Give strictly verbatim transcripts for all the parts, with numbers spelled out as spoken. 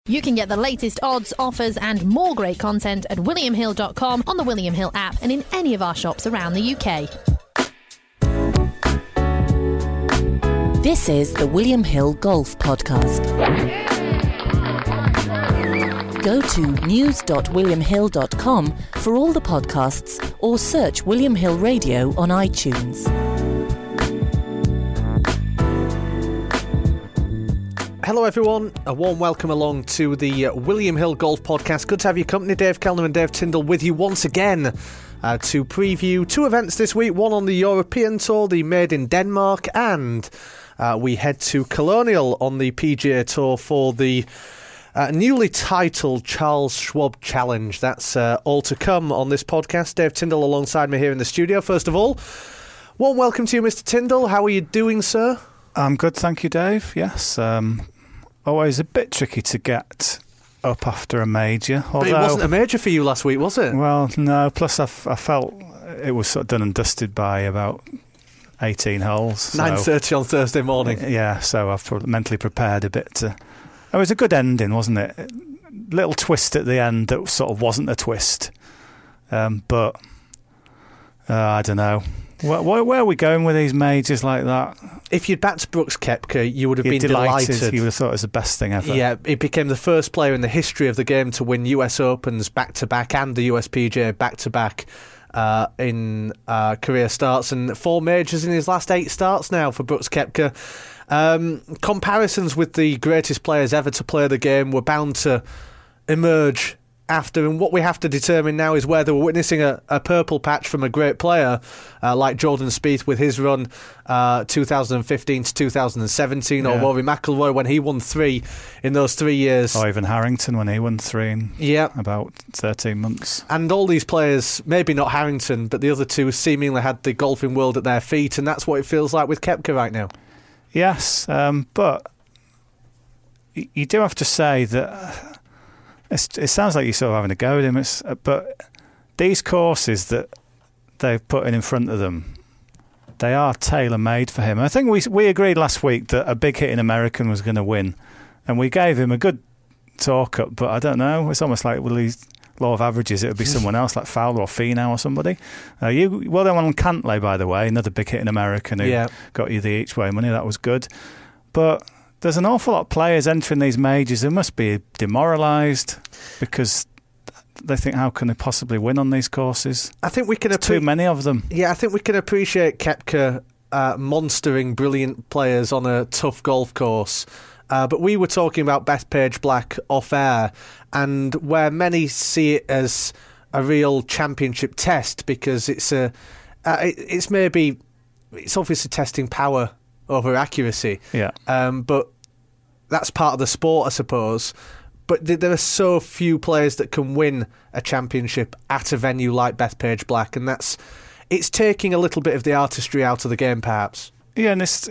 You can get the latest odds, offers and more great content at william hill dot com, on the William Hill app and in any of our shops around the U K. This is the William Hill Golf Podcast. Go to news dot william hill dot com for all the podcasts or search William Hill Radio on iTunes. Hello everyone, a warm welcome along to the uh, William Hill Golf Podcast. Good to have your company, Dave Kellner and Dave Tyndall, with you once again uh, to preview two events this week. One on the European Tour, the Made in Denmark, and uh, we head to Colonial on the P G A Tour for the uh, newly titled Charles Schwab Challenge. That's uh, all to come on this podcast. Dave Tyndall alongside me here in the studio. First of all, warm welcome to you, Mister Tyndall. How are you doing, sir? I'm good, thank you, Dave. Yes, um... always a bit tricky to get up after a major. Although, but it wasn't a major for you last week, was it? Well, no. Plus, I, f- I felt it was sort of done and dusted by about eighteen holes. So, nine thirty on Thursday morning. Yeah, so I've mentally prepared a bit. To, it was a good ending, wasn't it? Little twist at the end that sort of wasn't a twist. Um, but, uh, I don't know. Where, where, where are we going with these majors like that? If you'd backed Brooks Koepka, you would have You're been delighted. delighted. You would have thought it was the best thing ever. Yeah, he became the first player in the history of the game to win U S Opens back-to-back and the U S P G A back-to-back uh, in uh, career starts, and four majors in his last eight starts now for Brooks Koepka. Um, comparisons with the greatest players ever to play the game were bound to emerge after, and what we have to determine now is whether we're witnessing a, a purple patch from a great player uh, like Jordan Spieth with his run uh, two thousand fifteen to two thousand seventeen, yeah. or Rory McIlroy when he won three in those three years, or even Harrington when he won three in yeah. about thirteen months. And all these players, maybe not Harrington, but the other two seemingly had the golfing world at their feet, and that's what it feels like with Koepka right now. Yes, um, but you do have to say that It's, it sounds like you're sort of having a go at him, it's, but these courses that they've put in in front of them, they are tailor-made for him. I think we we agreed last week that a big-hitting American was going to win, and we gave him a good talk-up, but I don't know. It's almost like, well, he's law of averages, it would be someone else, like Fowler or Finau or somebody. Uh, you well done on Cantlay, by the way, another big-hitting American who yeah. got you the each-way money. That was good. But there's an awful lot of players entering these majors who must be demoralised because they think, how can they possibly win on these courses? I think we can appre- too many of them. Yeah, I think we can appreciate Koepka uh, monstering brilliant players on a tough golf course. Uh, but we were talking about Bethpage Black off air, and where many see it as a real championship test because it's a, uh, it, it's maybe it's obviously testing power over accuracy. Yeah. Um, but that's part of the sport, I suppose. But th- there are so few players that can win a championship at a venue like Bethpage Black, and that's it's taking a little bit of the artistry out of the game, perhaps. Yeah, and it's,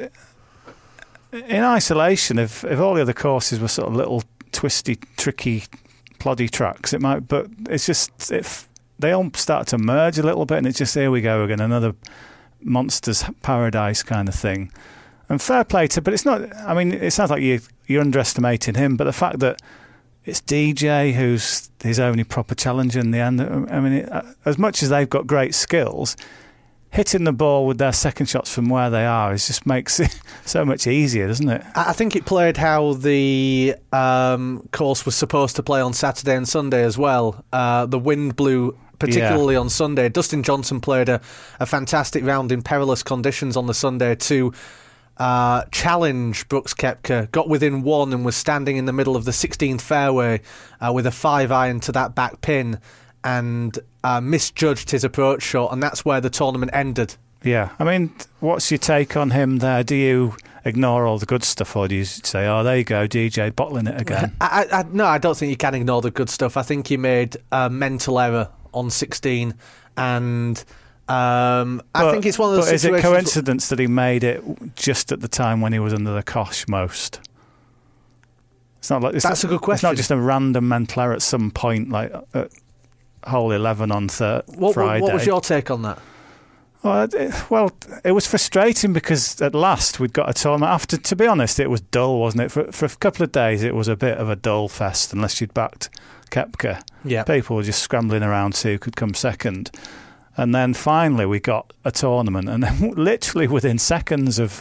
in isolation, if if all the other courses were sort of little twisty, tricky, ploddy tracks, it might. But it's just if they all start to merge a little bit, and it's just here we go again, another monster's paradise kind of thing. And fair play to, but it's not. I mean, it sounds like you you're underestimating him, but the fact that it's D J who's his only proper challenger in the end. I mean, it, as much as they've got great skills, hitting the ball with their second shots from where they are is just makes it so much easier, doesn't it? I think it played how the um, course was supposed to play on Saturday and Sunday as well. Uh, the wind blew particularly yeah. on Sunday. Dustin Johnson played a, a fantastic round in perilous conditions on the Sunday to uh, challenge Brooks Koepka, got within one and was standing in the middle of the sixteenth fairway uh, with a five iron to that back pin and uh, misjudged his approach shot, and that's where the tournament ended. Yeah, I mean, what's your take on him there? Do you ignore all the good stuff, or do you say, oh, there you go, D J bottling it again? I, I, no, I don't think you can ignore the good stuff. I think he made a mental error on sixteen, and um, but, I think it's one of those but situations... Is it coincidence that he made it just at the time when he was under the cosh most? It's not like it's That's not, a good question. It's not just a random mental error at some point, like at hole eleven on thir- what, Friday. What was your take on that? Well, it, well, it was frustrating because at last we'd got a tournament. After, to be honest, it was dull, wasn't it? For for a couple of days, it was a bit of a dull fest unless you'd backed Koepka. Yeah. People were just scrambling around to see who could come second. And then finally we got a tournament, and then literally within seconds of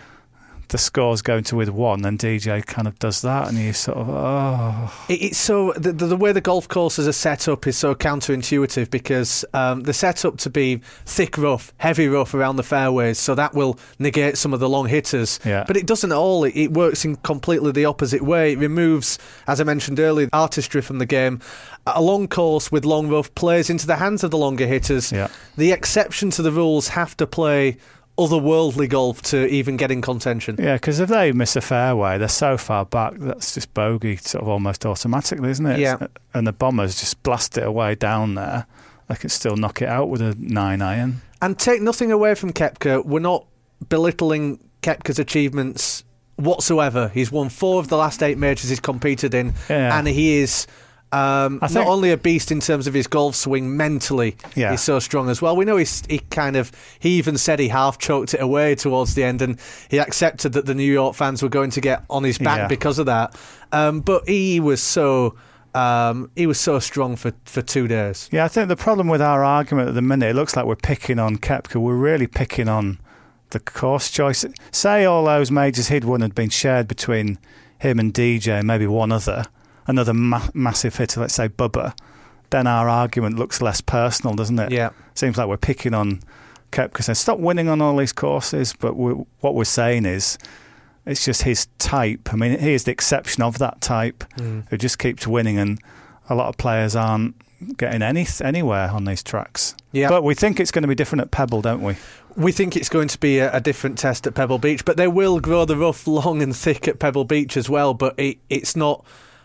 the scores going to with one, then D J kind of does that, and you sort of, oh. It, it's so, the, the way the golf courses are set up is so counterintuitive because um, they're set up to be thick rough, heavy rough around the fairways, so that will negate some of the long hitters. Yeah. But it doesn't at all. It, it works in completely the opposite way. It removes, as I mentioned earlier, artistry from the game. A long course with long rough plays into the hands of the longer hitters. Yeah. The exception to the rules have to play otherworldly golf to even get in contention. Yeah, because if they miss a fairway, they're so far back, that's just bogey sort of almost automatically, isn't it? Yeah. And the bombers just blast it away down there. They can still knock it out with a nine iron. And take nothing away from Koepka. We're not belittling Koepka's achievements whatsoever. He's won four of the last eight majors he's competed in, Yeah. and he is Um, I think- not only a beast in terms of his golf swing, mentally Yeah. he's so strong as well. We know he's, he kind of, he even said he half choked it away towards the end, and he accepted that the New York fans were going to get on his back Yeah. because of that. Um, but he was so um, he was so strong for, for two days. Yeah, I think the problem with our argument at the minute, it looks like we're picking on Koepka. We're really picking on the course choice. Say all those majors he'd won had been shared between him and D J and maybe one other, another ma- massive hitter, let's say Bubba, then our argument looks less personal, doesn't it? Yeah. Seems like we're picking on Koepka saying, stop winning on all these courses, but we're, what we're saying is it's just his type. I mean, he is the exception of that type Mm. who just keeps winning, and a lot of players aren't getting any anywhere on these tracks. Yeah. But we think it's going to be different at Pebble, don't we? We think it's going to be a, a different test at Pebble Beach, but they will grow the rough long and thick at Pebble Beach as well, but it, it's not...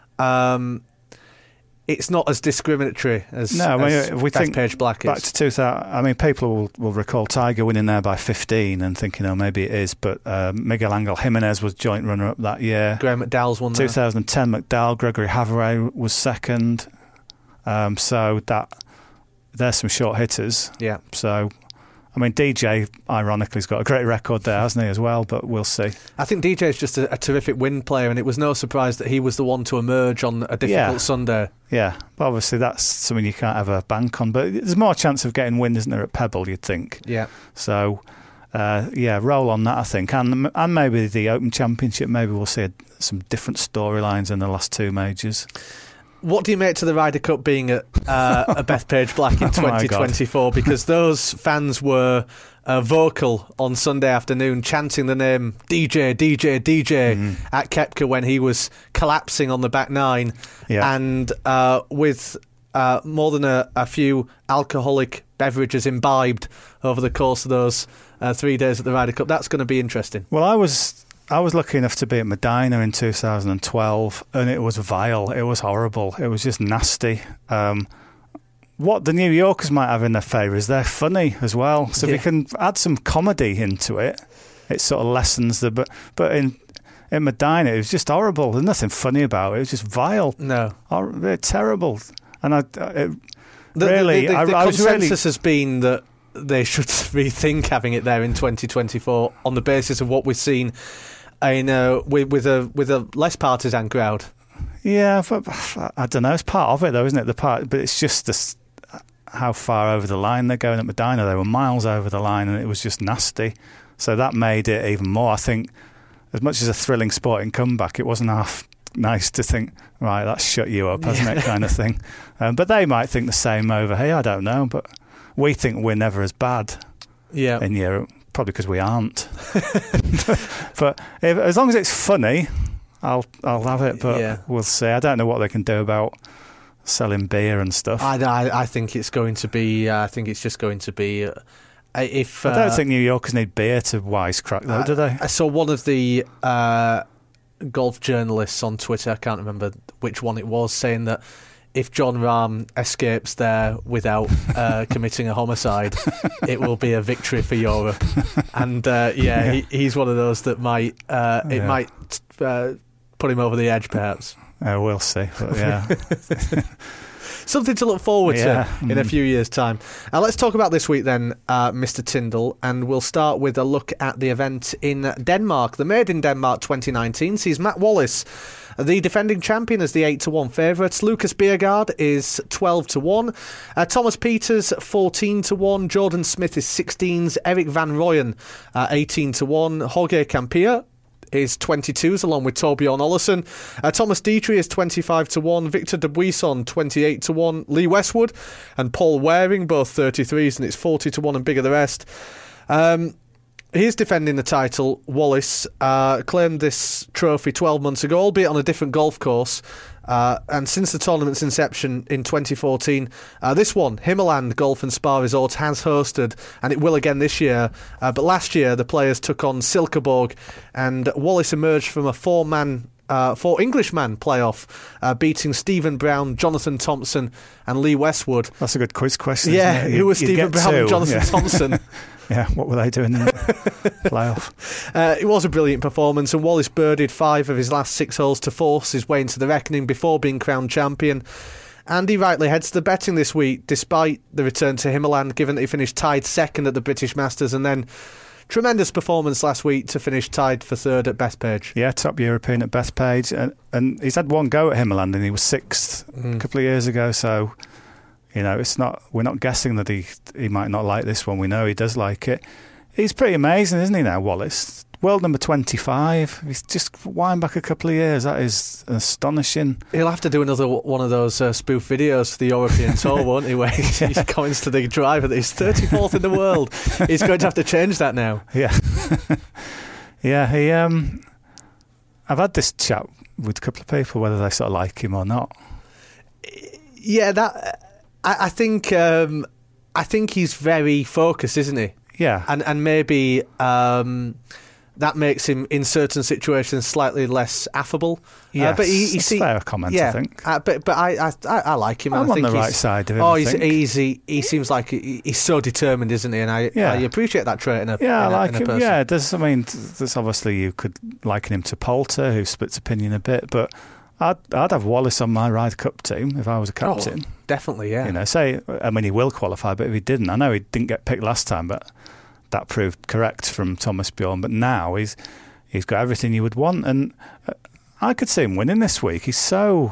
Um, it's not as discriminatory as, No, I mean, as if we think Bethpage Black is. Back to two thousand, I mean, people will, will recall Tiger winning there by fifteen and thinking, oh, maybe it is, but uh, Miguel Angel Jimenez was joint runner-up that year. Graham McDowell's won there. twenty ten, McDowell, Gregory Havre was second. Um, so that there's some short hitters. Yeah. So, I mean, D J, ironically, has got a great record there, hasn't he, as well? But we'll see. I think D J is just a, a terrific wind player, and it was no surprise that he was the one to emerge on a difficult Yeah. Sunday. Yeah, but obviously that's something you can't ever bank on. But there's more chance of getting wind, isn't there, at Pebble, you'd think? Yeah. So, uh, yeah, roll on that, I think. And and maybe the Open Championship, maybe we'll see a, some different storylines in the last two majors. What do you make to the Ryder Cup being at uh, a Bethpage Black in Oh my God. twenty twenty-four? Because those fans were uh, vocal on Sunday afternoon, chanting the name D J, D J, D J Mhm. at Koepka when he was collapsing on the back nine. Yeah. And uh, with uh, more than a, a few alcoholic beverages imbibed over the course of those uh, three days at the Ryder Cup, that's going to be interesting. Well, I was I was lucky enough to be at Medina in two thousand twelve, and it was vile. It was horrible. It was just nasty. Um, what the New Yorkers might have in their favour is they're funny as well. So if Yeah. you can add some comedy into it, it sort of lessens the... But, but in in Medina, it was just horrible. There's nothing funny about it. It was just vile. No. Hor- they're terrible. And I... It, The, really, the, the, I, the I was consensus really... has been that they should rethink having it there in twenty twenty-four on the basis of what we've seen in uh, with, with a with a less partisan crowd. Yeah, but I don't know. It's part of it, though, isn't it? The part, but it's just this, how far over the line they're going at Medina. They were miles over the line, and it was just nasty. So that made it even more. I think, as much as a thrilling sporting comeback, it wasn't half nice to think, right, that's shut you up, hasn't it, kind of thing. Um, but they might think the same over here. I don't know, but we think we're never as bad Yeah, in Europe, probably because we aren't. But if, as long as it's funny, I'll I'll have it. But Yeah. we'll see. I don't know what they can do about selling beer and stuff. I, I, I, I think it's going to be. Uh, I think it's just going to be. Uh, if uh, don't think New Yorkers need beer to wisecrack, though, do they? I saw one of the uh, golf journalists on Twitter, I can't remember which one it was, saying that if John Rahm escapes there without uh, committing a homicide, it will be a victory for Europe. And uh, yeah, Yeah. He, he's one of those that might uh, it Yeah. might uh, put him over the edge, perhaps. Uh, we'll see. But yeah. something to look forward Yeah. to in a few years' time. Uh, let's talk about this week then, uh, Mister Tyndall, and we'll start with a look at the event in Denmark. The Made in Denmark twenty nineteen sees Matt Wallace, the defending champion, as the eight to one favourite. Lucas Bjerregaard is twelve to one. Uh, Thomas Peters, fourteen to one. Jordan Smith is sixteens. Eric Van Rooyen, uh, eighteen to one. Jorge Campia is twenty-twos, along with Torbjorn Olesen. Uh, Thomas Dietrich is twenty-five to one. Victor Dubuisson, twenty-eight to one. Lee Westwood and Paul Waring, both thirty-threes, and it's forty to one and bigger the rest. Um... He's defending the title. Wallace uh, claimed this trophy twelve months ago, albeit on a different golf course. Uh, and since the tournament's inception in twenty fourteen, uh, this one, Himmerland Golf and Spa Resort, has hosted, and it will again this year. Uh, but last year, the players took on Silkeborg, and Wallace emerged from a four-man Uh, four Englishman playoff, uh, beating Stephen Brown, Jonathan Thompson and Lee Westwood. That's a good quiz question. Yeah, isn't it? who was You'd Stephen get Brown two. and Jonathan Yeah. Thompson? Yeah, what were they doing in the playoff? Uh, it was a brilliant performance, and Wallace birdied five of his last six holes to force his way into the reckoning before being crowned champion. And he rightly heads to betting this week, despite the return to Himmerland, given that he finished tied second at the British Masters, and then tremendous performance last week to finish tied for third at Bethpage. Yeah, top European at Bethpage, and, and he's had one go at Himmerland, and he was sixth Mm. a couple of years ago. So, you know, it's not we're not guessing that he he might not like this one. We know he does like it. He's pretty amazing, isn't he? Now, Wallace, world number twenty-five. He's just wind back a couple of years. That is astonishing. He'll have to do another one of those uh, spoof videos for the European Tour, won't he? Where he he comments to the driver that he's thirty-fourth in the world. He's going to have to change that now. Yeah, yeah. He. Um, I've had this chat with a couple of people whether they sort of like him or not. Yeah, that. I, I think. Um, I think he's very focused, isn't he? Yeah, And and maybe um, that makes him in certain situations slightly less affable. yeah. uh, but he, he That's see, a fair comment, yeah, I think. Uh, but but I, I I like him. I'm I on think the he's, right side of him. Oh, I he's think. easy. He seems like he, he's so determined, isn't he? And I Yeah. I appreciate that trait in a Yeah, in I a, like in a him. person. Yeah, there's. I mean, there's obviously you could liken him to Poulter, who splits opinion a bit, but I'd I'd have Wallace on my Ryder Cup team if I was a captain. Oh, definitely, yeah. You know, say I mean he will qualify, but if he didn't, I know he didn't get picked last time, but that proved correct from Thomas Bjorn. But now he's he's got everything you would want, and I could see him winning this week. He's so.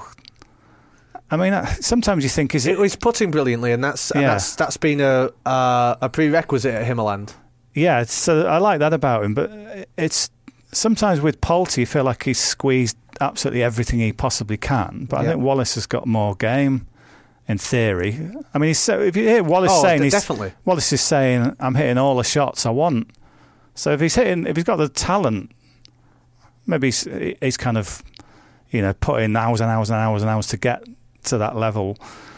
I mean, sometimes you think is it? He's putting brilliantly, and that's and Yeah. that's that's been a uh, a prerequisite at Himmerland. Yeah, it's, so I like that about him, but it's sometimes with Poulter you feel like he's squeezed absolutely everything he possibly can. But I Yeah. think Wallace has got more game in theory. I mean, he's so, if you hear Wallace Oh, saying, d- he's, definitely. Wallace is saying, "I'm hitting all the shots I want." So if he's hitting, if he's got the talent, maybe he's, he's kind of, you know, putting hours and hours and hours and hours to get to that level.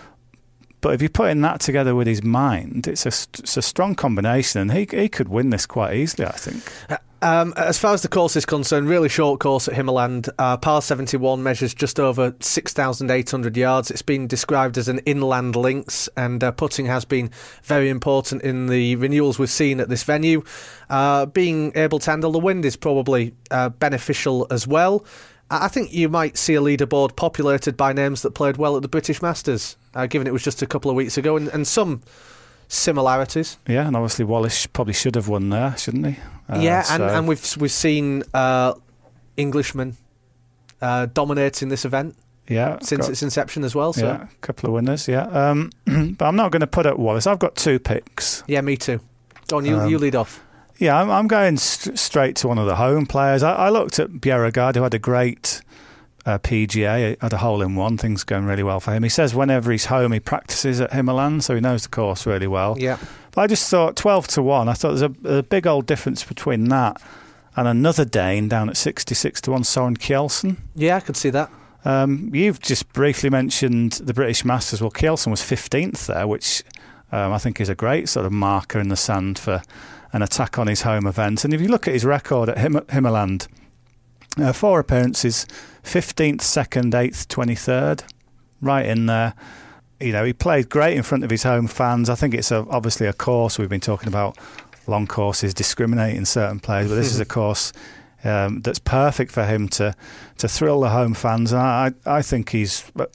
But if you're putting that together with his mind, it's a, it's a strong combination, and he he could win this quite easily, I think. Um, as far as the course is concerned, really short course at Himmerland. Uh, par seventy-one measures just over six thousand eight hundred yards. It's been described as an inland links, and uh, putting has been very important in the renewals we've seen at this venue. Uh, being able to handle the wind is probably uh, beneficial as well. I think you might see a leaderboard populated by names that played well at the British Masters, uh, given it was just a couple of weeks ago, and, and some similarities. Yeah, and obviously Wallace probably should have won there, shouldn't he? Uh, yeah, and, so- and we've we've seen uh, Englishmen uh, dominating this event yeah, since got- its inception as well. So yeah, a couple of winners, yeah. Um, but I'm not going to put up Wallace. I've got two picks. yeah, me too. Go on, you Um, you lead off. Yeah, I'm, I'm going st- straight to one of the home players. I, I looked at Bjerregaard, who had a great uh, P G A, had a hole-in-one. Things going really well for him. He says whenever he's home, he practices at Himmerland, so he knows the course really well. Yeah, But I just thought twelve to one. I thought there's a, a big old difference between that and another Dane down at sixty-six to one, Soren Kjeldsen. yeah, I could see that. Um, you've just briefly mentioned the British Masters. Well, Kjeldsen was fifteenth there, which um, I think is a great sort of marker in the sand for an attack on his home event. And if you look at his record at Him- Himmerland, uh, four appearances, fifteenth, second, eighth, twenty-third, right in there. You know, he played great in front of his home fans. I think it's a, obviously a course. We've been talking about long courses discriminating certain players, but this is a course um, that's perfect for him to, to thrill the home fans. And I, I think he's...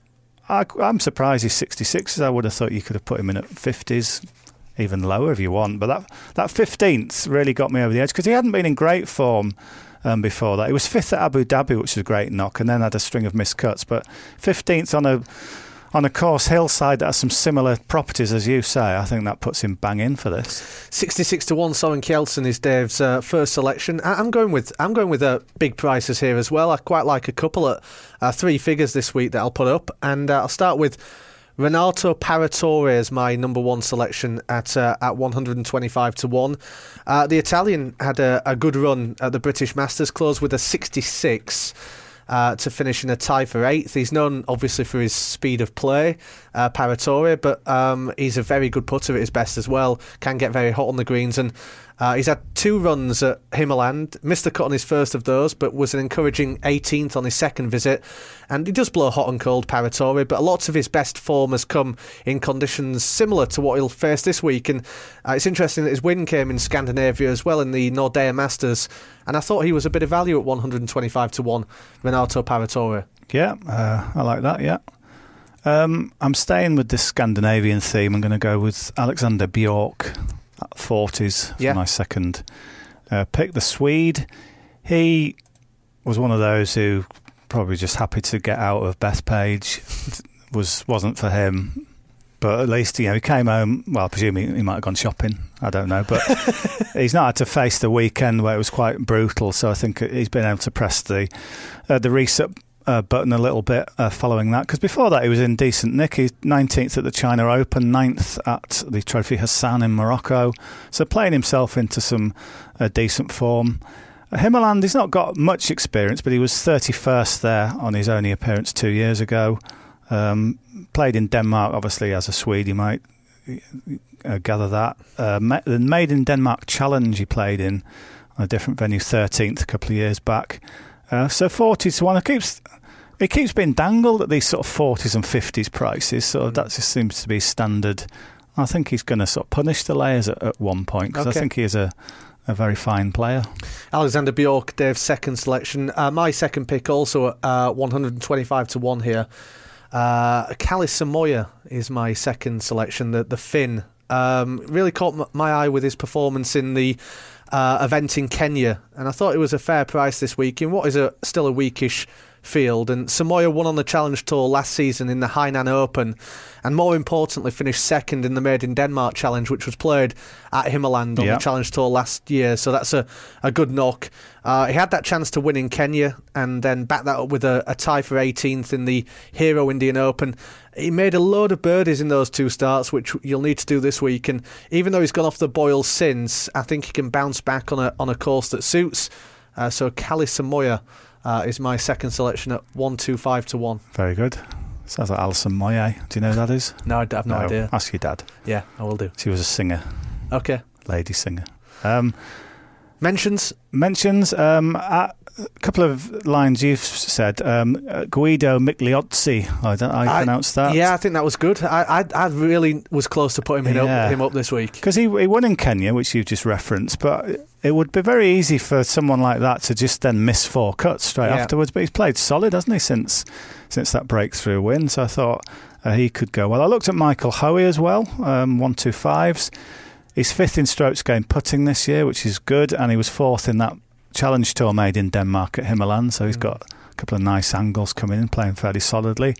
I, I'm surprised he's sixty-six. I would have thought you could have put him in at fifties, even lower if you want. But that that fifteenth really got me over the edge because he hadn't been in great form um, before that. He was fifth at Abu Dhabi, which was a great knock, and then had a string of missed cuts. But fifteenth on a on a course hillside that has some similar properties, as you say, I think that puts him bang in for this. sixty-six to one, Soren Kjeldsen is Dave's uh, first selection. I- I'm going with I'm going with uh, big prices here as well. I quite like a couple at uh, three figures this week that I'll put up, and uh, I'll start with Renato Paratore as my number one selection at uh, at one hundred twenty-five to one. Uh, the Italian had a, a good run at the British Masters, closed with a sixty-six. Uh, to finish in a tie for eighth. He's known obviously for his speed of play, uh, Paratore, but um, he's a very good putter at his best as well. Can get very hot on the greens, and uh, he's had two runs at Himmerland. Missed the cut on his first of those, but was an encouraging eighteenth on his second visit. And he does blow hot and cold, Paratore, but lots of his best form has come in conditions similar to what he'll face this week. And uh, it's interesting that his win came in Scandinavia as well in the Nordea Masters. And I thought he was a bit of value at one hundred twenty-five to one, Renato Paratore. Yeah, uh, I like that, yeah. Um, I'm staying with this Scandinavian theme. I'm going to go with Alexander Bjork at forties for yeah. my second uh, pick. The Swede, he was one of those who probably just happy to get out of Bethpage. was, wasn't for him. But at least, you know, he came home, well, I presume he, he might have gone shopping, I don't know, but he's not had to face the weekend where it was quite brutal, so I think he's been able to press the uh, the reset uh, button a little bit uh, following that, because before that he was in decent nick. He's nineteenth at the China Open, ninth at the Trophy Hassan in Morocco, so playing himself into some uh, decent form. Himmerland, he's not got much experience, but he was thirty-first there on his only appearance two years ago. Um, played in Denmark, obviously, as a Swede, you might uh, gather that. Uh, the Made in Denmark Challenge he played in on a different venue, thirteenth, a couple of years back. Uh, so forty to one. It keeps, it keeps being dangled at these sort of forties and fifties prices, so mm. that just seems to be standard. I think he's going to sort of punish the layers at, at one point, because okay. I think he is a, a very fine player. Alexander Bjork, Dave's second selection. Uh, my second pick also at uh, one hundred twenty-five to one here. Uh, Kalle Samoja is my second selection, the, the Finn. Um, really caught m- my eye with his performance in the uh, event in Kenya, and I thought it was a fair price this week in what is a still a weakish field. And Samoja won on the Challenge Tour last season in the Hainan Open, and more importantly finished second in the Made in Denmark Challenge, which was played at Himmerland on yep. the Challenge Tour last year, so that's a, a good knock. Uh, he had that chance to win in Kenya and then back that up with a, a tie for eighteenth in the Hero Indian Open. He made a load of birdies in those two starts, which you'll need to do this week, and even though he's gone off the boil since, I think he can bounce back on a on a course that suits. Uh, so Kalle Samoja uh, is my second selection at one twenty-five to one. Very good. Sounds like Alison Moyet. Do you know who that is? No, I have no, no idea. Ask your dad. Yeah, I will do. She was a singer. Okay. Lady singer. Um, mentions? Mentions. Um, a couple of lines you've said. Um, Guido Migliozzi. I don't I, I pronounce that. Yeah, I think that was good. I I, I really was close to putting him, yeah. up, him up this week. Because he, he won in Kenya, which you've just referenced, but it would be very easy for someone like that to just then miss four cuts straight yeah. afterwards. But he's played solid, hasn't he, since since that breakthrough win? So I thought uh, he could go well. I looked at Michael Hoey as well, um, one two fives. He's fifth in strokes gained putting this year, which is good, and he was fourth in that Challenge Tour Made in Denmark at Himmerland, so he's mm. got a couple of nice angles coming in, playing fairly solidly.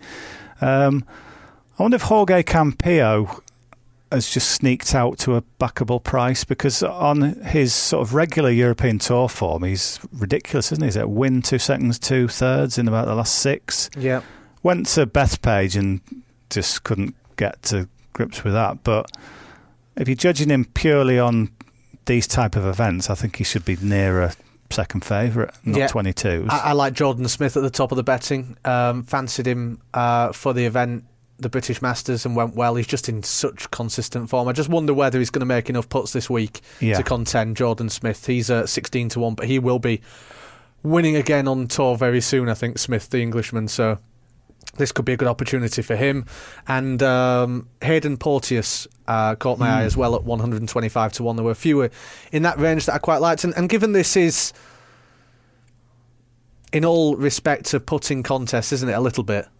Um, I wonder if Jorge Campillo has just sneaked out to a backable price, because on his sort of regular European Tour form, he's ridiculous, isn't he? He's at win two seconds, two thirds in about the last six. Yeah. Went to Bethpage and just couldn't get to grips with that. But if you're judging him purely on these type of events, I think he should be nearer second favourite, not yeah. twenty-twos. I, I like Jordan Smith at the top of the betting. Um, fancied him uh, for the event, the British Masters, and went well. He's just in such consistent form. I just wonder whether he's going to make enough putts this week yeah. to contend. Jordan Smith, he's at sixteen to one, but he will be winning again on tour very soon, I think, Smith, the Englishman. So this could be a good opportunity for him. And um, Hayden Porteous uh, caught my mm. eye as well at one hundred twenty-five to one. There were a few in that range that I quite liked. And, and given this is, in all respects, a putting contest, isn't it, a little bit?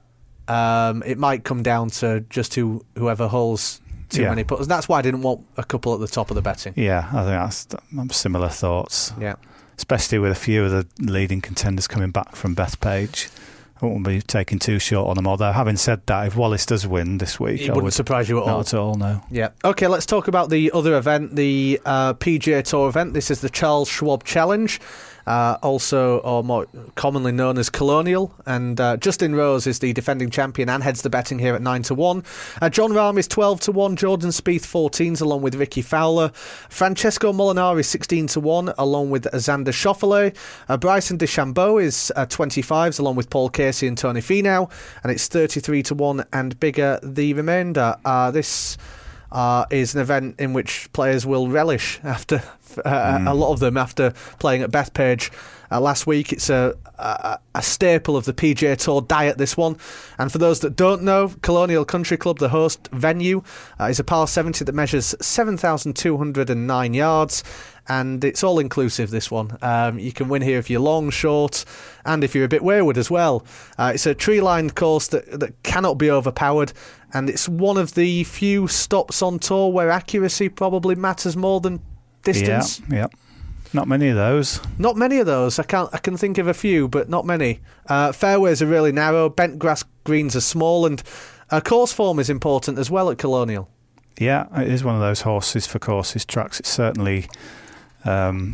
Um, it might come down to just who whoever holds too Yeah. many putters. That's why I didn't want a couple at the top of the betting. Yeah, I think that's similar thoughts. Yeah. Especially with a few of the leading contenders coming back from Bethpage. I won't be taking too short on them, although having said that, if Wallace does win this week, It I wouldn't would surprise you at not all. at all, no. Yeah. Okay, let's talk about the other event, the uh, P G A Tour event. This is the Charles Schwab Challenge, uh, also or more commonly known as Colonial. And uh, Justin Rose is the defending champion and heads the betting here at nine to one. Uh, John Rahm is twelve to one. Jordan Spieth fourteens along with Ricky Fowler. Francesco Molinari sixteen to one along with Xander Schauffele. Uh, Bryson DeChambeau is uh, twenty-fives along with Paul Casey and Tony Finau. And it's thirty-three to one and bigger the remainder. Uh, this uh, is an event in which players will relish after uh, mm. a lot of them after playing at Bethpage uh, last week. It's a, a a staple of the P G A Tour diet, this one. And for those that don't know, Colonial Country Club, the host venue, uh, is a par seventy that measures seven thousand two hundred nine yards. And it's all inclusive, this one. Um, you can win here if you're long, short, and if you're a bit wayward as well. Uh, it's a tree-lined course that, that cannot be overpowered, and it's one of the few stops on tour where accuracy probably matters more than distance. Yeah, yeah. Not many of those. Not many of those. I can't. I can think of a few, but not many. Uh, fairways are really narrow. Bent grass greens are small, and uh, course form is important as well at Colonial. Yeah, it is one of those horses for courses tracks. It's certainly um,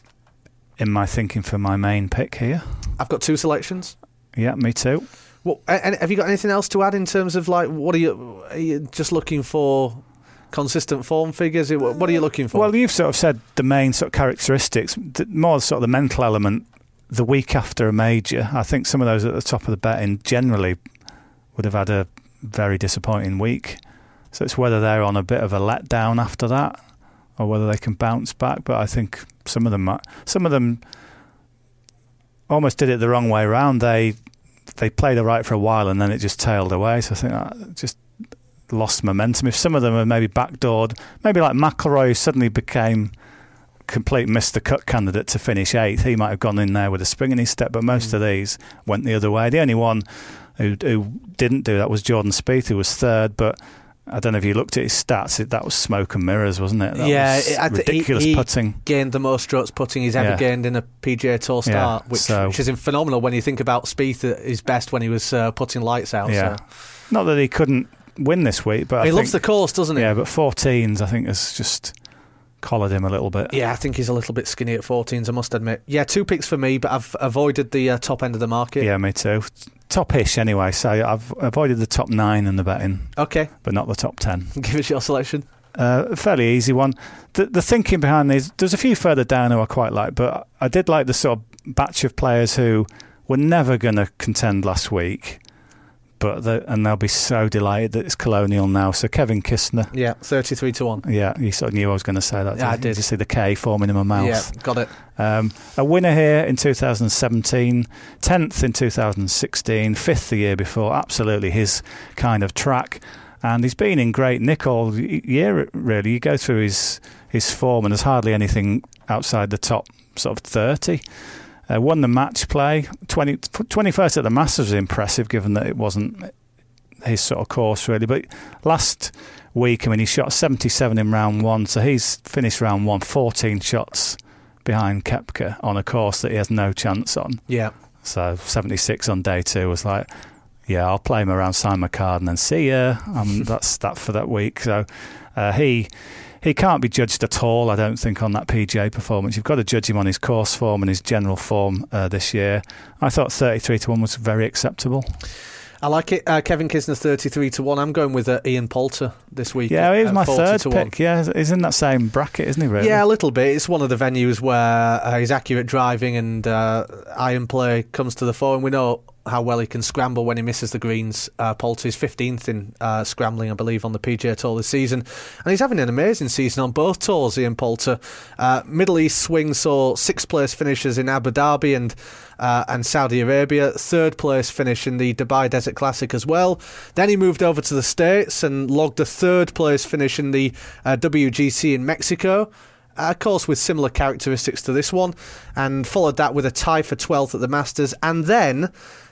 in my thinking for my main pick here. I've got two selections. Yeah, me too. Well, and have you got anything else to add in terms of like what are you? Are you just looking for consistent form figures? What are you looking for? Well, you've sort of said the main sort of characteristics, the, more sort of the mental element. The week after a major, I think some of those at the top of the betting generally would have had a very disappointing week. So it's whether they're on a bit of a letdown after that, or whether they can bounce back. But I think some of them, might, some of them, almost did it the wrong way around. They they played all right for a while, and then it just tailed away. So I think that just lost momentum. If some of them are maybe backdoored, maybe like McIlroy suddenly became complete Mister Cut candidate to finish eighth, he might have gone in there with a spring in his step, but most mm. of these went the other way. The only one who, who didn't do that was Jordan Spieth, who was third, but I don't know if you looked at his stats, it, that was smoke and mirrors, wasn't it? That yeah, was it, ridiculous he, he putting. Gained the most strokes putting he's ever yeah. gained in a P G A Tour start, yeah, which, so, which is phenomenal when you think about Spieth at his best when he was uh, putting lights out. Yeah. So. Not that he couldn't win this week, but he I loves think, the course, doesn't he? Yeah, but fourteens I think has just collared him a little bit. Yeah, I think he's a little bit skinny at fourteens, I must admit. Yeah, two picks for me, but I've avoided the uh, top end of the market. Yeah, me too. Top-ish anyway, so I've avoided the top nine in the betting. Okay. But not the top ten. Give us your selection. Uh, fairly easy one. The, the thinking behind these, there's a few further down who I quite like, but I did like the sort of batch of players who were never going to contend last week, but the, and they'll be so delighted that it's Colonial now. So Kevin Kistner. Yeah, thirty-three to one. Yeah, you sort of knew I was going to say that. Yeah, I did. did. Did you see the K forming in my mouth? Yeah, got it. Um, a winner here in two thousand seventeen, tenth in two thousand sixteen, fifth the year before. Absolutely his kind of track. And he's been in great nick all year, really. You go through his, his form, and there's hardly anything outside the top sort of thirty. Uh, won the match play. twenty, twenty-first at the Masters was impressive, given that it wasn't his sort of course, really. But last week, I mean, he shot seventy-seven in round one, so he's finished round one fourteen shots behind Koepka on a course that he has no chance on. Yeah. So seventy-six on day two was like, yeah, I'll play him around, sign my card, and then see ya. Um, that's that for that week. So uh, he he can't be judged at all, I don't think, on that P G A performance. You've got to judge him on his course form and his general form uh, this year. I thought thirty-three to one was very acceptable. I like it. Uh, Kevin Kisner's thirty-three to one. I'm going with uh, Ian Poulter this week. Yeah, he's my third to pick. one. Yeah, he's in that same bracket, isn't he, really? Yeah, a little bit. It's one of the venues where uh, his accurate driving and uh, iron play comes to the fore, and we know how well he can scramble when he misses the greens. Uh, Poulter is fifteenth in uh, scrambling, I believe, on the P G A Tour this season. And he's having an amazing season on both tours, Ian Poulter. Uh, Middle East swing saw sixth place finishes in Abu Dhabi and uh, and Saudi Arabia. Third place finish in the Dubai Desert Classic as well. Then he moved over to the States and logged a third place finish in the uh, W G C in Mexico. A course with similar characteristics to this one. And followed that with a tie for twelfth at the Masters. And then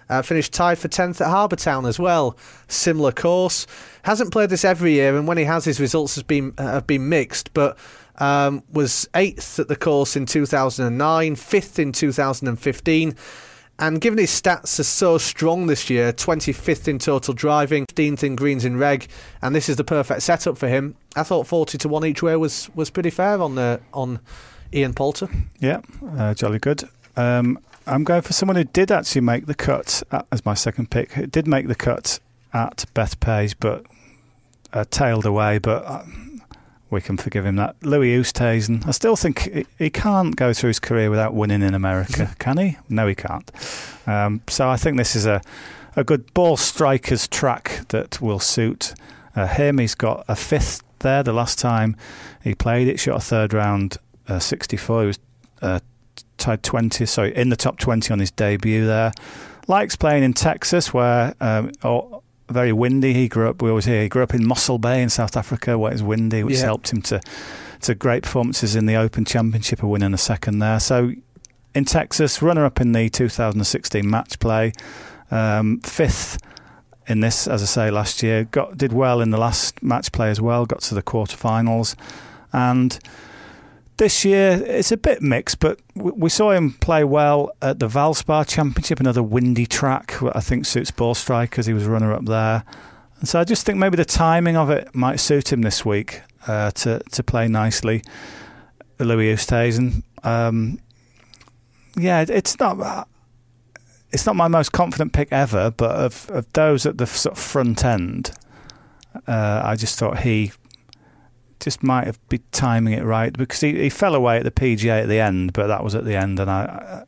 Uh, finished tied for tenth at Harbour Town as well. Similar course. Hasn't played this every year, and when he has, his results has been uh, have been mixed. But um, was eighth at the course in two thousand nine, fifth in two thousand fifteen. And given his stats are so strong this year, twenty-fifth in total driving, fifteenth in greens in reg, and this is the perfect setup for him. I thought forty to one each way was, was pretty fair on the, on Ian Poulter. Yeah, uh, jolly good. Um, I'm going for someone who did actually make the cut at, as my second pick. Who did make the cut at Bethpage, but uh, tailed away. But uh, we can forgive him that. Louis Oosthuizen. I still think he, he can't go through his career without winning in America, can he? No, he can't. Um, so I think this is a, a good ball striker's track that will suit uh, him. He's got a fifth there the last time he played it. Shot a third round uh, sixty-four. He was uh, tied twentieth, sorry, in the top twenty on his debut there. Likes playing in Texas, where um, oh, very windy. He grew up, we always hear, he grew up in Mossel Bay in South Africa, where it's windy, which yeah. helped him to, to great performances in the Open Championship, a win and a second there. So in Texas, runner-up in the two thousand sixteen match play, um, fifth in this, as I say, last year. Got did well in the last match play as well, got to the quarterfinals. And this year, it's a bit mixed, but we saw him play well at the Valspar Championship, another windy track, I think suits ball strikers. He was runner-up there. And so I just think maybe the timing of it might suit him this week uh, to, to play nicely. Louis Oosthuizen. Um, yeah, it's not it's not my most confident pick ever, but of, of those at the sort of front end, uh, I just thought he just might have been timing it right, because he, he fell away at the P G A at the end, but that was at the end, and I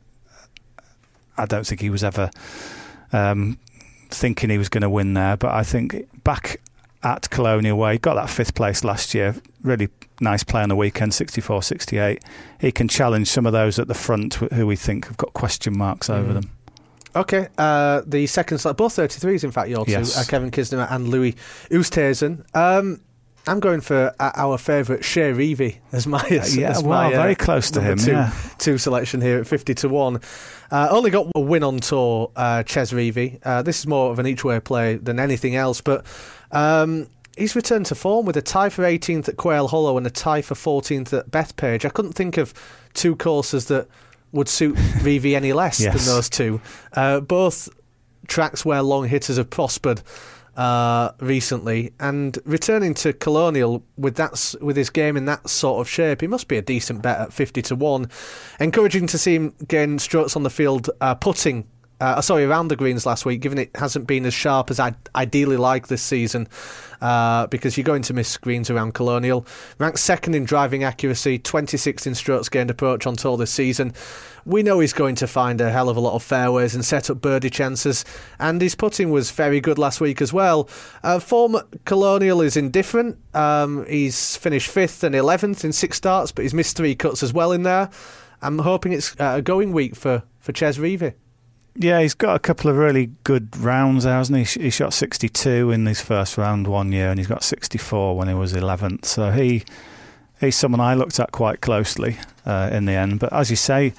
I don't think he was ever um, thinking he was going to win there. But I think back at Colonial, where he got that fifth place last year, really nice play on the weekend, sixty-four sixty-eight. He can challenge some of those at the front who we think have got question marks mm. over them. Okay, uh, the second slot, both thirty-threes, in fact, your two, yes. uh, Kevin Kisner and Louis Oosthuizen. Um, I'm going for uh, our favourite Shea Reevy as my, as, yeah, as well, my uh, very close to him. Two, yeah. two selection here at fifty to one. Uh, only got a win on tour, uh, Ches Reevy. Uh, this is more of an each-way play than anything else, but um, he's returned to form with a tie for eighteenth at Quail Hollow and a tie for fourteenth at Bethpage. I couldn't think of two courses that would suit Reevy any less yes. than those two. Uh, both tracks where long hitters have prospered uh, recently, and returning to Colonial with that with his game in that sort of shape, he must be a decent bet at fifty to one. Encouraging to see him gain strokes on the field, uh, putting. Uh, sorry, around the greens last week, given it hasn't been as sharp as I'd ideally like this season, uh, because you're going to miss greens around Colonial. Ranked second in driving accuracy, twenty-sixth in strokes gained approach on tour this season. We know he's going to find a hell of a lot of fairways and set up birdie chances, and his putting was very good last week as well. Uh, form at Colonial is indifferent. Um, he's finished fifth and eleventh in six starts, but he's missed three cuts as well in there. I'm hoping it's a going week for, for Ches Reevy. Yeah, he's got a couple of really good rounds, hasn't he? He shot sixty-two in his first round one year, and he's got sixty-four when he was eleventh. So he he's someone I looked at quite closely uh, in the end. But as you say,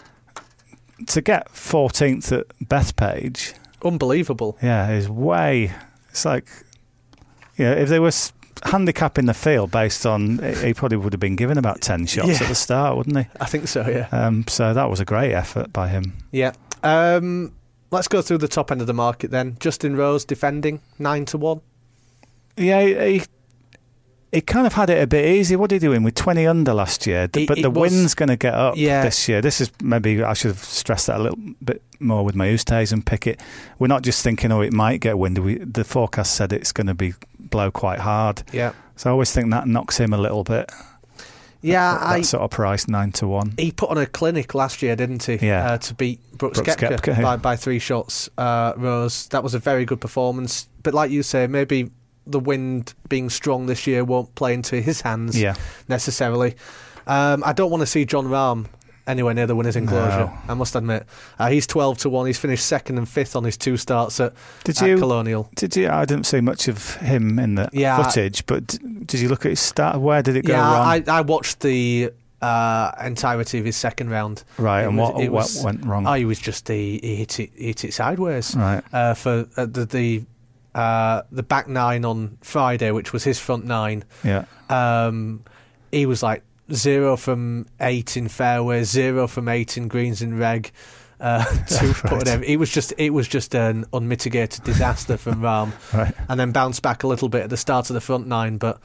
to get fourteenth at Bethpage, unbelievable. Yeah, is way. It's like, you know, if they were handicapping the field based on, he probably would have been given about ten shots yeah. at the start, wouldn't he? I think so. Yeah. Um, so that was a great effort by him. Yeah. Um, let's go through the top end of the market then. Justin Rose defending nine to one. Yeah, he, he kind of had it a bit easy. What did he win with twenty under last year? It, but the was, wind's going to get up yeah. this year. This is maybe I should have stressed that a little bit more with my Oosthuizen pick. It. We're not just thinking, oh, it might get windy. We, the forecast said it's going to be blow quite hard. Yeah. So I always think that knocks him a little bit. Yeah, that, that I, sort of price, nine to one. He put on a clinic last year, didn't he? Yeah. Uh, to beat Brooks, Brooks Koepka, Koepka by, yeah. by three shots. Uh, Rose, that was a very good performance. But like you say, maybe the wind being strong this year won't play into his hands yeah. necessarily. Um, I don't want to see John Rahm anywhere near the winners' enclosure, no. I must admit. Uh, he's twelve to one. He's finished second and fifth on his two starts at, did at you, Colonial. Did you? I didn't see much of him in the yeah, footage, but did you look at his start? Where did it go yeah, wrong? I, I watched the uh, entirety of his second round. Right, It and was- what, it what was- went wrong? Oh, he was just he, he hit it he hit it sideways. Right. Uh, for uh, the the uh, the back nine on Friday, which was his front nine. Yeah. Um, he was like zero from eight in fairways, zero from eight in greens and reg. Uh, two Right. put whatever. It was just it was just an unmitigated disaster from Rahm, Right. and then bounced back a little bit at the start of the front nine. But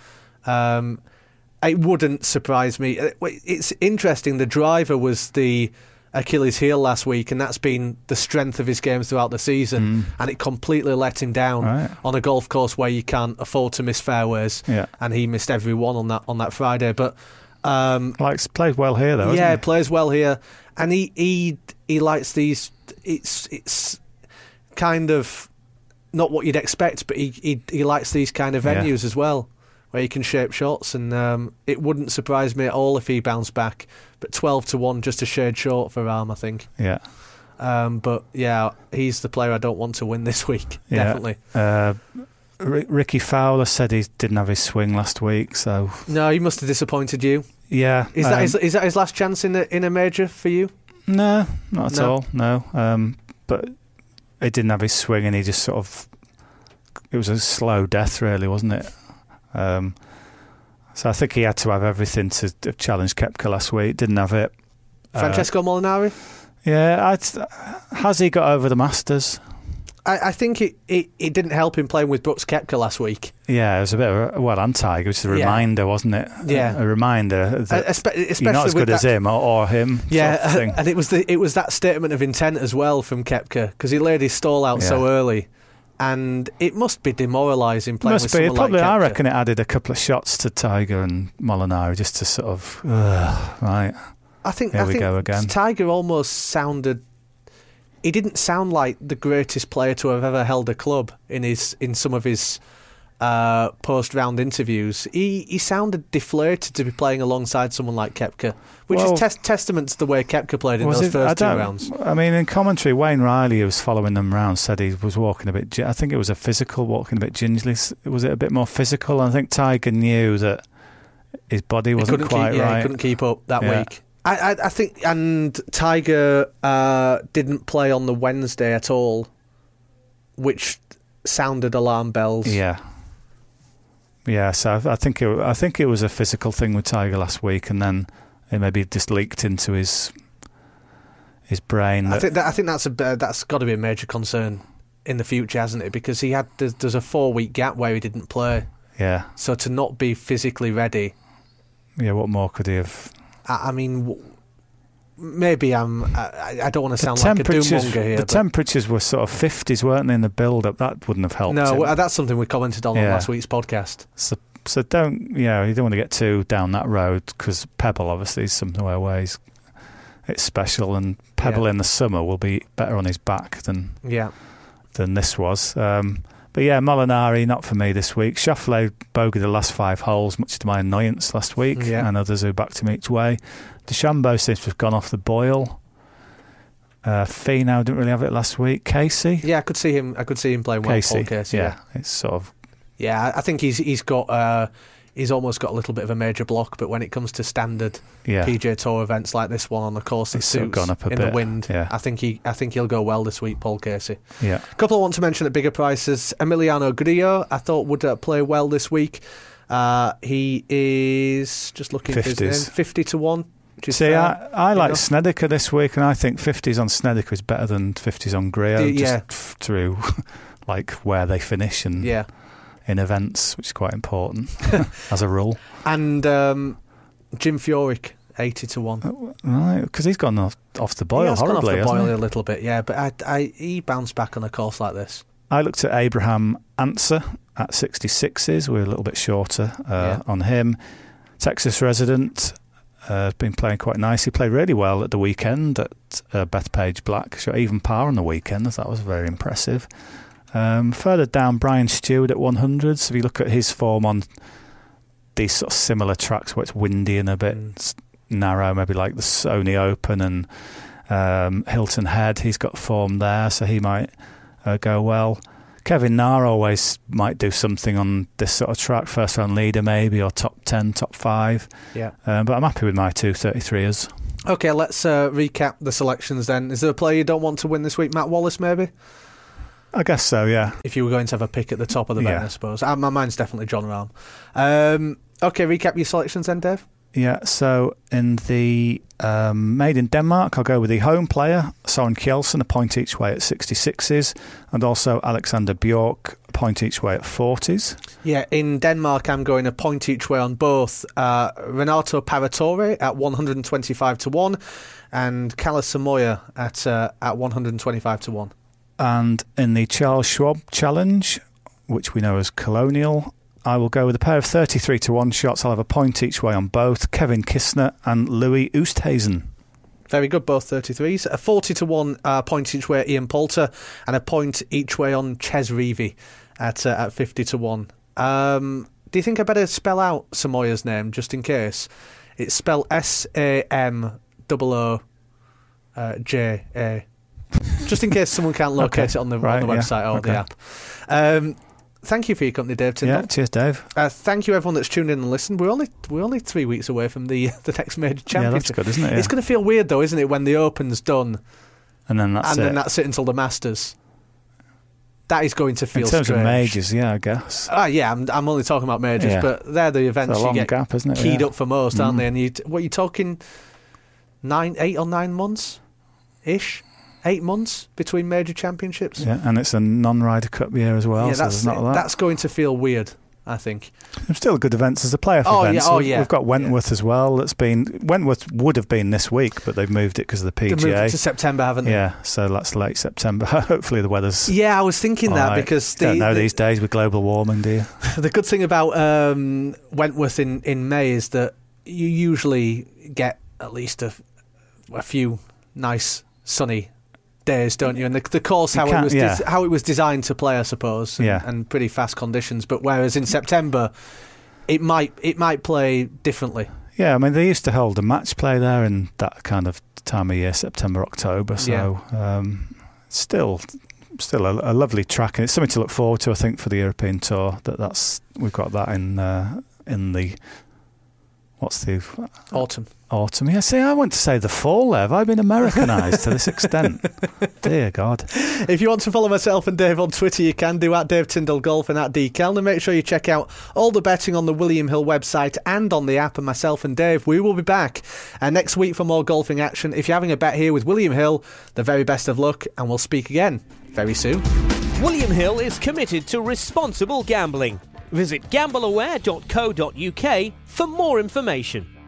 um, it wouldn't surprise me. Uh, It's interesting. The driver was the Achilles heel last week, and that's been the strength of his game throughout the season, and it completely let him down Right. on a golf course where you can't afford to miss fairways. Yeah. And he missed every one on that on that Friday. But um, Likes played well here though. yeah, hasn't plays well here, and he he he likes these. It's it's kind of not what you'd expect, but he he, he likes these kind of Yeah. venues as well, where you can shape shots, and um, it wouldn't surprise me at all if he bounced back. But twelve to one, just a shade short for Rahm, I think. he? Yeah. Um, but yeah, he's the player I don't want to win this week. Yeah. Definitely. Uh, R- Ricky Fowler said he didn't have his swing last week, so No, he must have disappointed you. yeah. Is that um, his, is that his last chance in a in a major for you? No, not at No. all. No, um, but he didn't have his swing, and he just sort of. It was a slow death, really, wasn't it? Um, so I think he had to have everything to, to challenge Koepka last week. Didn't have it. Uh, Francesco Molinari? yeah, I'd, has he got over the Masters? I, I think it, it, it didn't help him playing with Brooks Koepka last week. Yeah, it was a bit of a, well, and Tiger, which is a Yeah. reminder, wasn't it? Yeah. a, a reminder that Uh, espe- especially you're not as with good as that- him or, or him. Yeah, sort of thing. and it was the it was that statement of intent as well from Koepka, because he laid his stall out so Yeah. early, and it must be demoralising playing Must with be. someone Probably, like I Koepka. reckon it added a couple of shots to Tiger and Molinari just to sort of, ugh, right. I think Here I we think go again. Tiger almost sounded. He didn't sound like the greatest player to have ever held a club in his in some of his uh, post-round interviews. He he sounded deflated to be playing alongside someone like Koepka, which Well, is tes- testament to the way Koepka played in Was those it- I first two don't- rounds. I mean, in commentary, Wayne Riley, who was following them round, said he was walking a bit. gi- I think it was a physical, walking a bit gingerly. S- Was it a bit more physical? I think Tiger knew that his body He wasn't couldn't quite keep, yeah, right. he couldn't keep up that Yeah. week. I, I, I think, and Tiger uh, didn't play on the Wednesday at all, which sounded alarm bells. Yeah, yeah. So I I think it, I think it was a physical thing with Tiger last week, and then it maybe just leaked into his his brain. I That, think that, I think that's a uh, that's got to be a major concern in the future, hasn't it? Because he had there's, there's a four week gap where he didn't play, yeah, so to not be physically ready. yeah. What more could he have? I, I mean, w- maybe I'm. I, I don't want to The sound like a temperatures, doom monger here. the but temperatures were sort of fifties, weren't they, in the build-up? That wouldn't have helped. no, him. well, that's something we commented on on Yeah. last week's podcast. So, so don't, you know, you don't want to get too down that road, because Pebble obviously is somewhere where he's, it's special, and Pebble Yeah. in the summer will be better on his back than Yeah. than this was. Um, but yeah, Molinari, not for me this week. Schauffele bogeyed the last five holes, much to my annoyance last week, Yeah. and others who backed him each way. DeChambeau seems to have gone off the boil. Uh, Finau didn't really have it last week. Casey? Yeah, I could see him. I could see him playing well. Casey, Paul Casey. yeah, it's sort of Yeah, I- I think he's he's got uh, he's almost got a little bit of a major block. But when it comes to standard yeah. P G A Tour events like this one on the course, it It's sort of suits gone up a in bit, the wind. yeah. I think he I think he'll go well this week. Paul Casey. Yeah. A couple I want to mention at bigger prices. Emiliano Grillo, I thought would uh, play well this week. Uh, he is just looking for his fifties. name, fifty to one. Which is See, fair, I, I like enough. Snedeker this week, and I think fifties on Snedeker is better than fifties on Grillo, Y- just yeah. f- through like where they finish and Yeah, in events, which is quite important as a rule. and um, Jim Furyk, eighty to one. Right, because he's gone off, off the boil he has horribly, gone off the hasn't boil he? a little bit, yeah. But I, I, he bounced back on a course like this. I looked at Abraham Answer at sixty-sixes. We're a little bit shorter uh, Yeah. on him. Texas resident. Uh, has been playing quite nice. He played really well at the weekend at uh, Bethpage Black. Shot even par on the weekend. That was very impressive. Um, further down, Brian Stewart at one hundred. So if you look at his form on these sort of similar tracks where it's windy and a bit Mm. narrow, maybe like the Sony Open and um, Hilton Head, he's got form there, so he might uh, go well. Kevin Na always might do something on this sort of track, first round leader maybe, or top ten, top five. Yeah. Um, but I'm happy with my two thirty-threeers. Okay, let's uh, recap the selections then. Is there a player you don't want to win this week? Matt Wallace, maybe? I guess so, yeah. If you were going to have a pick at the top of the Yeah. bet, I suppose. Uh, my mind's definitely John Rahm. Um, okay, recap your selections then, Dave. Yeah, so in the um, Made in Denmark, I'll go with the home player, Soren Kjeldsen, a point each way at sixty-sixes, and also Alexander Bjork, a point each way at forties. Yeah, in Denmark, I'm going a point each way on both uh, Renato Paratore at one hundred twenty-five to one and Kalle Samoya at uh, at one hundred twenty-five to one. And in the Charles Schwab Challenge, which we know as Colonial, I will go with a pair of thirty-three to one shots. I'll have a point each way on both Kevin Kistner and Louis Oosthuizen. Very good, both thirty-threes. A forty to one uh, point each way at Ian Poulter and a point each way on Ches Reavie at uh, at fifty to one. Um, do you think I better spell out Samoya's name just in case? It's spelled S A M O O J A. Just in case someone can't locate Okay. it on the, Right, on the yeah. website or Okay. the app. Um, thank you for your company, Dave Tyndall. Yeah, cheers, Dave. Uh, thank you, everyone that's tuned in and listened. We're only we're only three weeks away from the the next major championship. Yeah, that's good, isn't it? Yeah. It's going to feel weird, though, isn't it, when the Open's done And then that's and it. then that's it until the Masters. That is going to feel in terms strange. of majors, yeah, I guess. Ah, yeah, I'm, I'm only talking about majors, Yeah. but they're the events It's a you long get gap, isn't it? keyed Yeah. up for most, aren't Mm. they? And you, what are you talking? Nine, eight or nine months, ish, eight months between major championships. Yeah, and it's a non-Ryder Cup year as well, Yeah, so that's there's not that. that's going to feel weird, I think. There's still good events as the playoff Oh, events. yeah, oh, We've- yeah. We've got Wentworth as well. That's been Wentworth would have been this week, but they've moved it because of the P They G moved A. it to September, haven't they? Yeah, so that's late September. Hopefully the weather's. Yeah, I was thinking that all right. because the, don't know the, these days with global warming, do you? the good thing about um, Wentworth in, in May is that you usually get at least a, a few nice sunny days, don't you? And the, the course You how it can't- was yeah. des- how it was designed to play, I suppose, and, Yeah. and pretty fast conditions. But whereas in September, it might it might play differently. Yeah, I mean they used to hold a match play there in that kind of time of year, September, October. So um, still, still a, a lovely track, and it's something to look forward to. I think for the European Tour, that that's we've got that in uh, in the what's the Autumn. autumn. Yeah, see, I want to say the fall there. Have I been Americanised to this extent? Dear God. If you want to follow myself and Dave on Twitter, you can do at Dave Tyndall Golf and at D Kelner. Make sure you check out all the betting on the William Hill website and on the app. And myself and Dave, we will be back uh, next week for more golfing action. If you're having a bet here with William Hill, the very best of luck, and we'll speak again very soon. William Hill is committed to responsible gambling. Visit gamble aware dot co dot uk for more information.